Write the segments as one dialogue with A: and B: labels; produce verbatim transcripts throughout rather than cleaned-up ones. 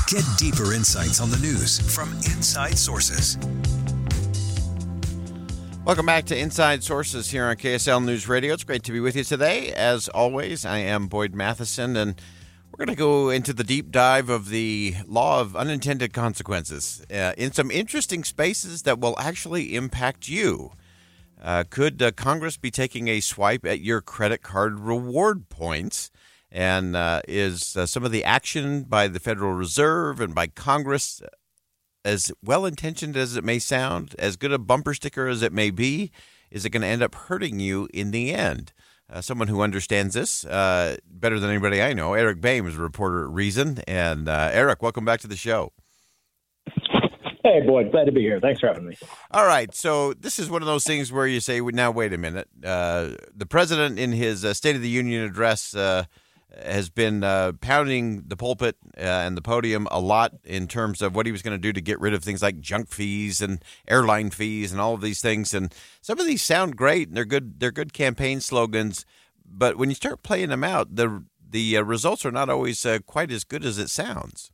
A: Get deeper insights on the news from Inside Sources.
B: Welcome back to Inside Sources here on K S L News Radio. It's great to be with you today. As always, I am Boyd Matheson, and we're going to go into the deep dive of the law of unintended consequences uh, in some interesting spaces that will actually impact you. Uh, could uh, Congress be taking a swipe at your credit card reward points? And uh, is uh, some of the action by the Federal Reserve and by Congress, as well-intentioned as it may sound, as good a bumper sticker as it may be, is it going to end up hurting you in the end? Uh, someone who understands this uh, better than anybody I know, Eric Boehm, is a reporter at Reason. And uh, Eric, welcome back to the show.
C: Hey, Boyd, glad to be here. Thanks for having me.
B: All right, so this is one of those things where you say, now, wait a minute. Uh, the president, in his uh, State of the Union address, uh, has been uh, pounding the pulpit uh, and the podium a lot in terms of what he was going to do to get rid of things like junk fees and airline fees and all of these things. And some of these sound great, and they're good. They're good campaign slogans. But when you start playing them out, the the uh, results are not always uh, quite as good as it sounds.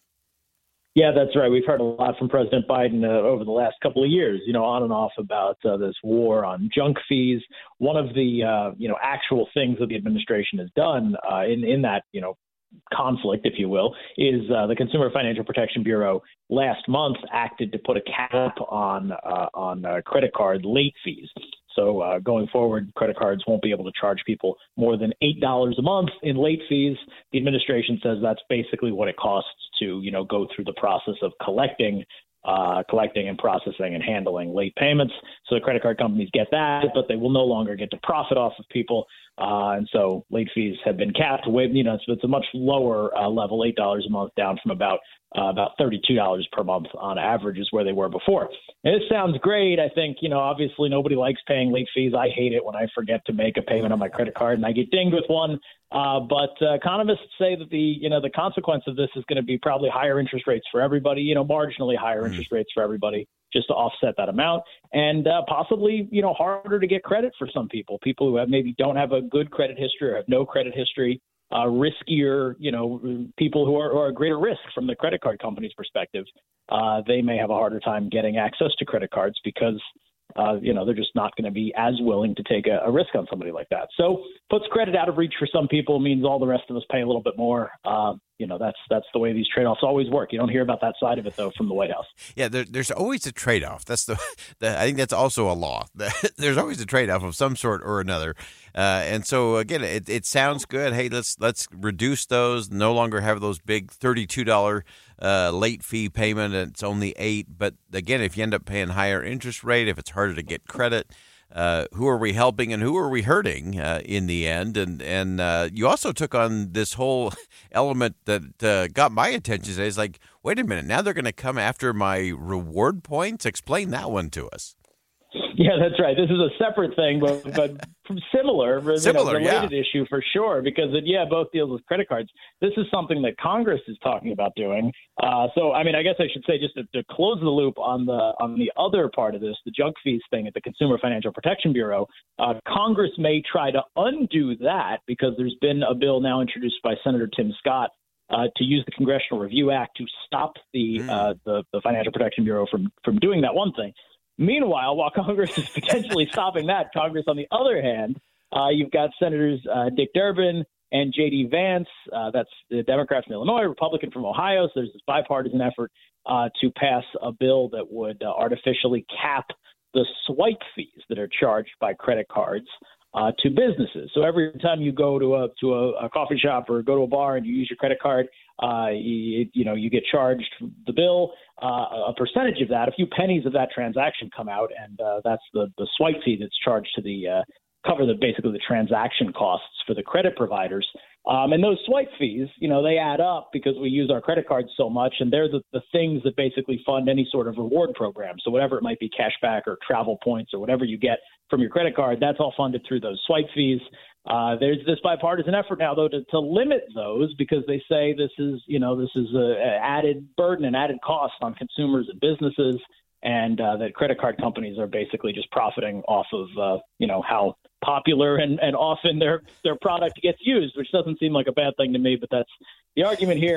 C: Yeah, that's right. We've heard a lot from President Biden uh, over the last couple of years, you know, on and off about uh, this war on junk fees. One of the, uh, you know, actual things that the administration has done uh, in, in that, you know, conflict, if you will, is uh, the Consumer Financial Protection Bureau last month acted to put a cap on uh, on uh, credit card late fees. So uh, going forward, credit cards won't be able to charge people more than eight dollars a month in late fees. The administration says that's basically what it costs to, you know, go through the process of collecting, uh, collecting and processing and handling late payments. So the credit card companies get that, but they will no longer get to profit off of people. Uh, and so late fees have been capped. You know, it's, it's a much lower uh, level, eight dollars a month, down from about uh, about thirty-two dollars per month on average is where they were before. And it sounds great. I think, you know, obviously nobody likes paying late fees. I hate it when I forget to make a payment on my credit card and I get dinged with one. Uh, but uh, economists say that the, you know, the consequence of this is going to be probably higher interest rates for everybody, you know, marginally higher mm-hmm. interest rates for everybody, just to offset that amount, and uh, possibly, you know, harder to get credit for some people, people who have maybe don't have a good credit history or have no credit history, uh, riskier, you know, people who are, who are a greater risk from the credit card company's perspective. Uh, they may have a harder time getting access to credit cards because, uh, you know, they're just not going to be as willing to take a, a risk on somebody like that. So puts credit out of reach for some people, means all the rest of us pay a little bit more. Uh, You know, that's that's the way these trade-offs always work. You don't hear about that side of it, though, from the White House.
B: Yeah, there, there's always a trade-off. That's the, the. I think that's also a law. There's always a trade-off of some sort or another. Uh, and so again, it, it sounds good. Hey, let's let's reduce those. No longer have those big thirty-two dollars uh, late fee payment. It's only eight. But again, if you end up paying higher interest rate, if it's harder to get credit. Uh, who are we helping and who are we hurting uh, in the end? And and uh, you also took on this whole element that uh, got my attention today. It's like, wait a minute, now they're going to come after my reward points? Explain that one to us.
C: Yeah, that's right. This is a separate thing, but but similar,
B: similar
C: you know, related
B: yeah.
C: issue for sure, because it, yeah, both deals with credit cards. This is something that Congress is talking about doing. Uh, so, I mean, I guess I should say, just to, to close the loop on the on the other part of this, the junk fees thing at the Consumer Financial Protection Bureau, uh, Congress may try to undo that because there's been a bill now introduced by Senator Tim Scott uh, to use the Congressional Review Act to stop the, mm. uh, the the Financial Protection Bureau from from doing that one thing. Meanwhile, while Congress is potentially stopping that, Congress, on the other hand, uh, you've got Senators uh, Dick Durbin and J D Vance. Uh, that's the Democrat from Illinois, Republican from Ohio. So there's this bipartisan effort uh, to pass a bill that would uh, artificially cap the swipe fees that are charged by credit cards uh, to businesses. So every time you go to a to a, a coffee shop or go to a bar and you use your credit card, uh, you, you know, you get charged the bill. Uh, a percentage of that, a few pennies of that transaction come out, and uh, that's the, the swipe fee that's charged to the uh, cover the basically the transaction costs for the credit providers. Um, and those swipe fees, you know, they add up because we use our credit cards so much, and they're the, the things that basically fund any sort of reward program. So whatever it might be, cash back or travel points or whatever you get from your credit card, that's all funded through those swipe fees. Uh, there's this bipartisan effort now, though, to, to limit those because they say this is, you know, this is a, a added burden and added cost on consumers and businesses, and uh, that credit card companies are basically just profiting off of, uh, you know, how popular and, and often their their product gets used, which doesn't seem like a bad thing to me, but that's the argument here.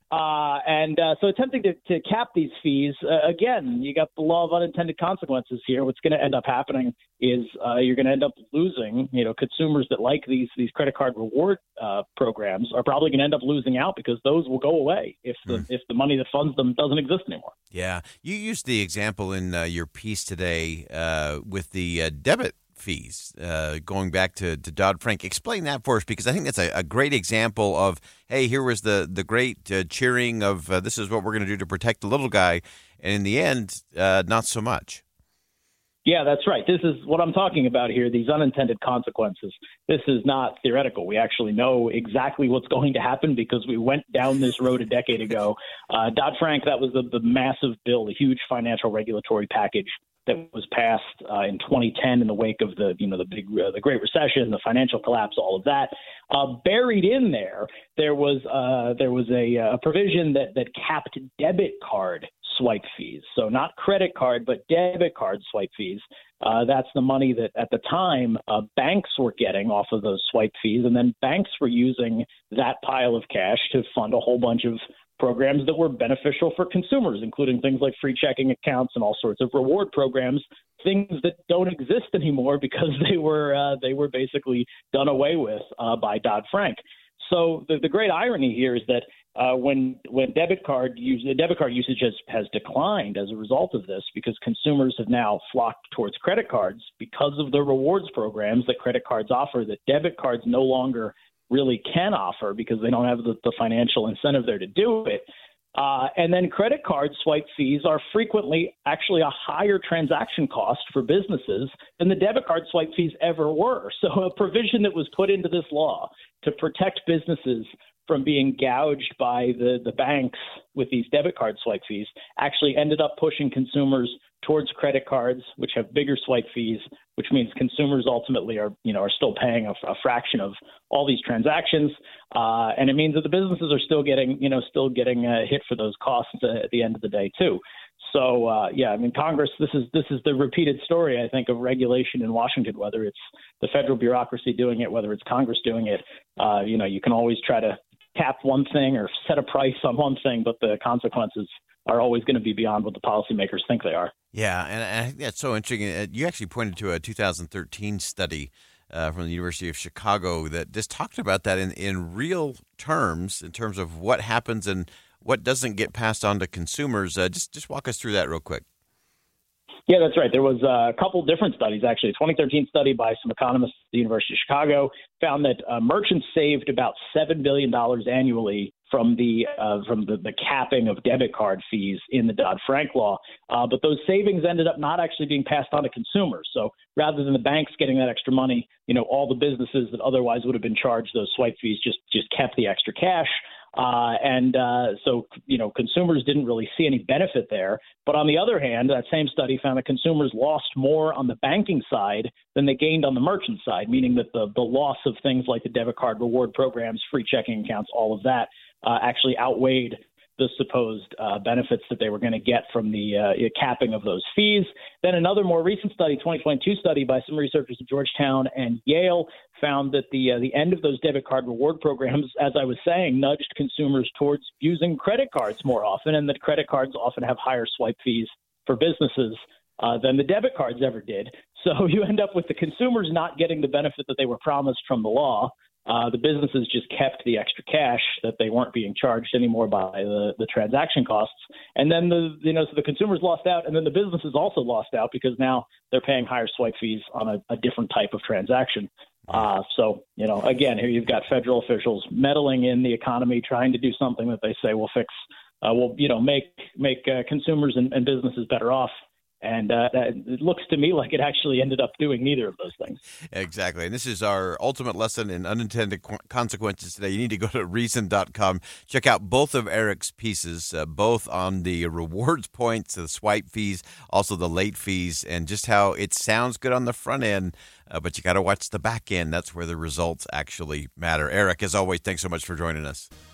C: Uh, and uh, so attempting to, to cap these fees, uh, again, you got the law of unintended consequences here. What's going to end up happening is uh, you're going to end up losing, you know, consumers that like these these credit card reward uh, programs are probably going to end up losing out because those will go away if the mm. if the money that funds them doesn't exist anymore.
B: Yeah. You used the example in uh, your piece today uh, with the uh, debit fees, uh, going back to, to Dodd-Frank. Explain that for us, because I think that's a, a great example of, hey, here was the, the great uh, cheering of uh, this is what we're going to do to protect the little guy. And in the end, uh, not so much.
C: Yeah, that's right. This is what I'm talking about here, these unintended consequences. This is not theoretical. We actually know exactly what's going to happen because we went down this road a decade ago. Uh, Dodd-Frank, that was the, the massive bill, the huge financial regulatory package that was passed uh, in twenty ten in the wake of the, you know, the big, uh, the Great Recession, the financial collapse, all of that. Uh, buried in there, there was uh, there was a, a provision that that capped debit card swipe fees. So not credit card, but debit card swipe fees. Uh, that's the money that at the time uh, banks were getting off of those swipe fees, and then banks were using that pile of cash to fund a whole bunch of programs that were beneficial for consumers, including things like free checking accounts and all sorts of reward programs, things that don't exist anymore because they were uh, they were basically done away with uh, by Dodd-Frank. So the, the great irony here is that uh, when when debit card use debit card usage has, has declined as a result of this, because consumers have now flocked towards credit cards because of the rewards programs that credit cards offer, that debit cards no longer really can offer because they don't have the, the financial incentive there to do it. Uh, and then credit card swipe fees are frequently actually a higher transaction cost for businesses than the debit card swipe fees ever were. So a provision that was put into this law to protect businesses from being gouged by the, the banks with these debit card swipe fees actually ended up pushing consumers towards credit cards, which have bigger swipe fees, which means consumers ultimately are, you know, are still paying a, a fraction of all these transactions. Uh, and it means that the businesses are still getting, you know, still getting uh, hit for those costs uh, at the end of the day, too. So, uh, yeah, I mean, Congress, this is this is the repeated story, I think, of regulation in Washington, whether it's the federal bureaucracy doing it, whether it's Congress doing it. Uh, you know, you can always try to cap one thing or set a price on one thing, but the consequences are always going to be beyond what the policymakers think they are.
B: Yeah, and I think that's so interesting. You actually pointed to a two thousand thirteen study uh, from the University of Chicago that just talked about that in, in real terms, in terms of what happens and what doesn't get passed on to consumers. Uh, just just walk us through that real quick.
C: Yeah, that's right. There was a couple different studies, actually. A twenty thirteen study by some economists at the University of Chicago found that uh, merchants saved about seven billion dollars annually from the uh, from the, the capping of debit card fees in the Dodd-Frank law. Uh, but those savings ended up not actually being passed on to consumers. So rather than the banks getting that extra money, you know, all the businesses that otherwise would have been charged those swipe fees just just kept the extra cash. Uh, and uh, so, you know, consumers didn't really see any benefit there. But on the other hand, that same study found that consumers lost more on the banking side than they gained on the merchant side, meaning that the, the loss of things like the debit card reward programs, free checking accounts, all of that uh, actually outweighed the supposed uh, benefits that they were going to get from the uh, capping of those fees. Then another more recent study, twenty twenty-two study by some researchers at Georgetown and Yale, found that the uh, the end of those debit card reward programs, as I was saying, nudged consumers towards using credit cards more often, and that credit cards often have higher swipe fees for businesses uh, than the debit cards ever did. So you end up with the consumers not getting the benefit that they were promised from the law. Uh, the businesses just kept the extra cash that they weren't being charged anymore by the, the transaction costs. And then the, you know, so the consumers lost out, and then the businesses also lost out because now they're paying higher swipe fees on a, a different type of transaction. Uh, so, you know, again, here you've got federal officials meddling in the economy, trying to do something that they say will fix, uh, will, you know, make, make uh, consumers and, and businesses better off. And uh, it looks to me like it actually ended up doing neither of those things.
B: Exactly. And this is our ultimate lesson in unintended consequences today. You need to go to reason dot com. Check out both of Eric's pieces, uh, both on the rewards points, the swipe fees, also the late fees, and just how it sounds good on the front end, uh, but you got to watch the back end. That's where the results actually matter. Eric, as always, thanks so much for joining us.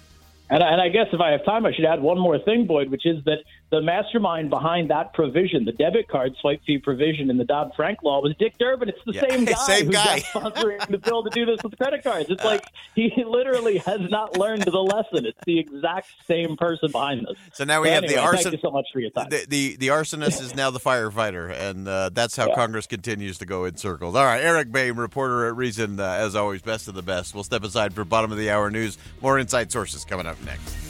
C: And, and I guess if I have time, I should add one more thing, Boyd, which is that the mastermind behind that provision, the debit card swipe fee provision in the Dodd-Frank law, was Dick Durbin. It's the
B: yeah.
C: same guy
B: same
C: who's
B: guy.
C: sponsoring the bill to do this with credit cards. It's like he literally has not learned the lesson. It's the exact same person behind this.
B: So now we
C: but
B: have
C: anyway,
B: the arson.
C: Thank you so much for your time.
B: The, the, the arsonist is now the firefighter, and uh, that's how
C: yeah.
B: Congress continues to go in circles. All right, Eric Boehm, reporter at Reason, uh, as always, best of the best. We'll step aside for bottom of the hour news. More Inside Sources coming up next.